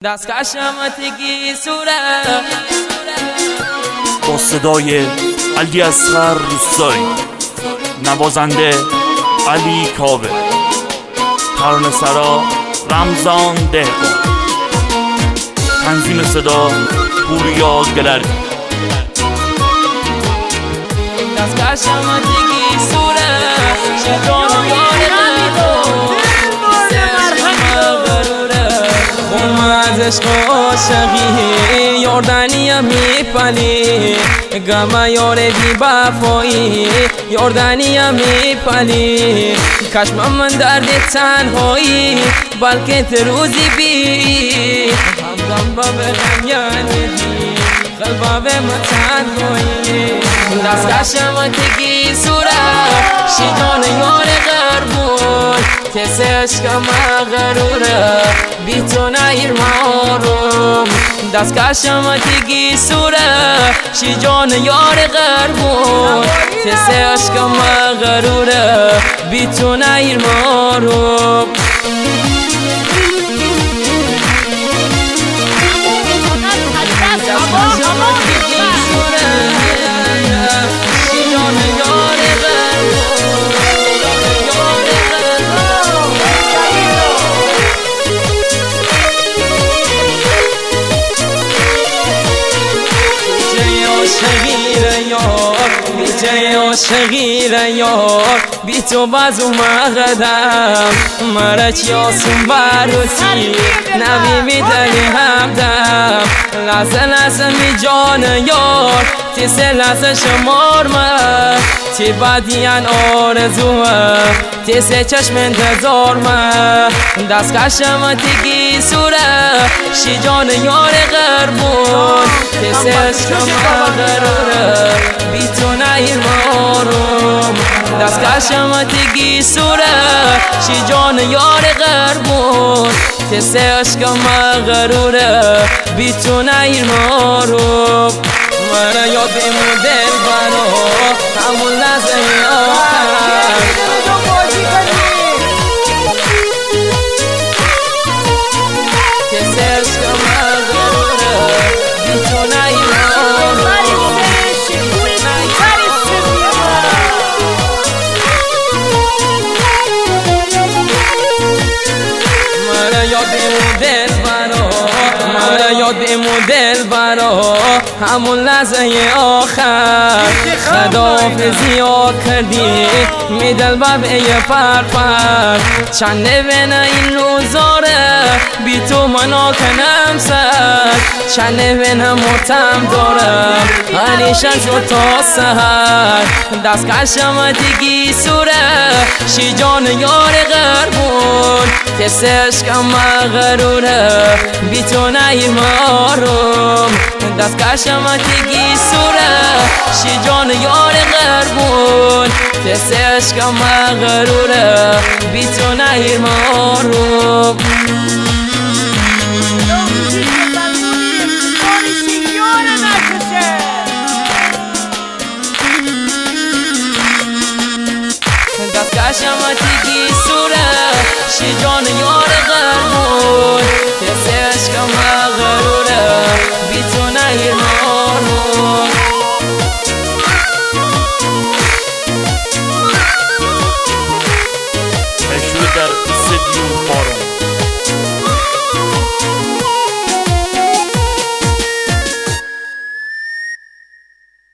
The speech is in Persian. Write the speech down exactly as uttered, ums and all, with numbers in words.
دست کشمتگی صورت با صدای علی اصغر روستایی، نوازنده علی کاوه، ترانه‌سرا رمضان دهقان، تنظیم صدا پوریا گلردی. دست کشمتگی صورت شیطان یاره از عشق و عاشقی یاردنی میپلی گم یار بی وفایی یاردنی میپلی کشم من درد تنهایی بلکه ت روزی بی همدم با بهم یعنی بی قلبا به من تنهایی دست کشمتگی صورت شیطان یار غربون کسی عشقم غروره بی تو نیر ماروم دست کشمتگی صورت شی جان یار غربون کسی عشقم غروره بی تو نیر ماروم بیجه عاشقیره یار بی تو بازو مغدم مرچ یاسون بروسی نبی بیدنی همدم لحظه لحظه می جان یار تی سه لحظه شمار من تی بدین آرزوه تی سه چشم انتظار من دست کشمتگی صورت شی جان یار غربون تی سه عشقم غروره بی تو نیر ماروم دست کشمتگی صورت شی جان یار غربون تی سه عشقم غروره بی تو نیر ماروم من یادم دل برا همون لحظه آخر کسی عشقم غروره بی تو نیر ماروم من یادم دل برا من یادم دل برا همون لحظه آخر خداحافظی ها کردی می دل بب ای پر پر چند نوینه این روزاره بی تو منو کنم سر چند نوینه متم دارم هریشن شد تا سهر دست کشمتگی صورت شی جان یار غربون کسی عشقم غروره بی تو نیر ماروم دست کشمتگی صورت شی جان یار غربون کسی عشقم غروره بی تو نیر ماروم دست کشمتگی صورت شی جان یار غربون کسی عشقم